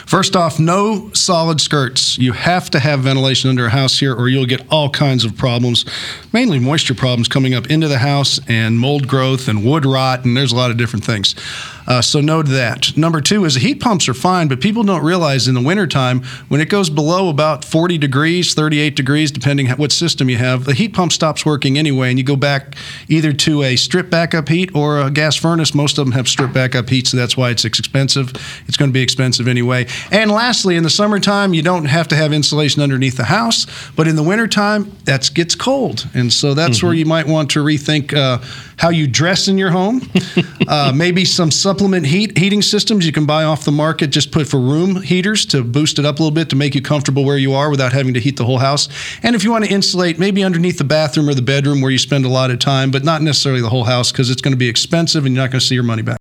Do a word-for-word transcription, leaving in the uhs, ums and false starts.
First off, no solid skirts. You have to have ventilation under a house here or you'll get all kinds of problems, mainly moisture problems coming up into the house and mold growth and wood rot, and there's a lot of different things. Uh, so note that. Number two is the heat pumps are fine, but people don't realize in the wintertime, when it goes below about forty degrees, thirty-eight degrees, depending what system you have, the heat pump stops working anyway, and you go back either to a strip backup heat or a gas furnace. Most of them have strip backup heat, so that's why it's expensive. It's going to be expensive anyway. And lastly, in the summertime, you don't have to have insulation underneath the house, but in the wintertime, that gets cold. And so that's mm-hmm. where you might want to rethink uh, how you dress in your home. uh, maybe some supplement heat heating systems you can buy off the market, just put for room heaters to boost it up a little bit to make you comfortable where you are without having to heat the whole house. And if you want to insulate, maybe underneath the bathroom or the bedroom where you spend a lot of time, but not necessarily the whole house, because it's going to be expensive and you're not going to see your money back.